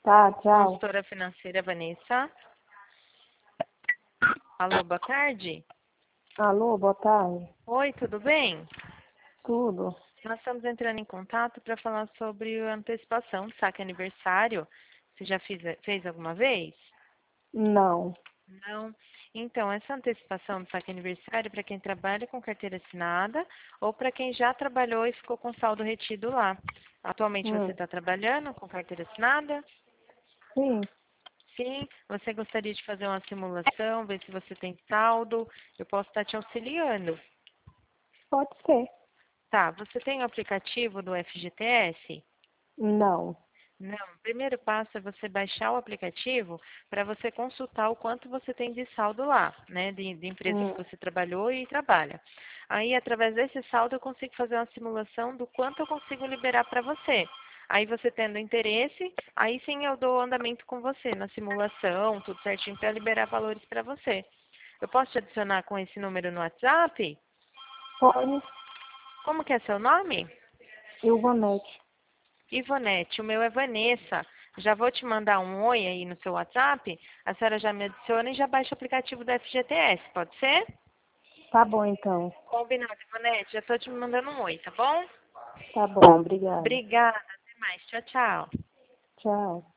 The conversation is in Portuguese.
Tá, tchau. Consultora financeira Vanessa. Alô, boa tarde. Alô, boa tarde. Oi, tudo bem? Tudo? Nós estamos entrando em contato para falar sobre a antecipação do saque aniversário. Você já fez alguma vez? Não. Não. Então, essa antecipação do saque aniversário é para quem trabalha com carteira assinada ou para quem já trabalhou e ficou com saldo retido lá. Atualmente você Hum. está trabalhando com carteira assinada? Sim, Sim. Você gostaria de fazer uma simulação, ver se você tem saldo? Eu posso estar te auxiliando. pode ser. Tá, você tem o aplicativo do FGTS? Não. Não, o primeiro passo é você baixar o aplicativo para você consultar o quanto você tem de saldo lá, né, de empresas Hum. que você trabalhou e trabalha. Aí, através desse saldo, eu consigo fazer uma simulação do quanto eu consigo liberar para você. Aí, você tendo interesse, aí sim eu dou andamento com você na simulação, tudo certinho para liberar valores para você. Eu posso te adicionar com esse número no WhatsApp? Pode. Como que é seu nome? Ilvanete. Ivonete, o meu é Vanessa. Já vou te mandar um oi aí no seu WhatsApp. A senhora já me adiciona e já baixa o aplicativo do FGTS, pode ser? Tá bom, então. Combinado, Ivonete. Já estou te mandando um oi, tá bom? Tá bom, obrigada. Obrigada, até mais. Tchau, tchau. Tchau.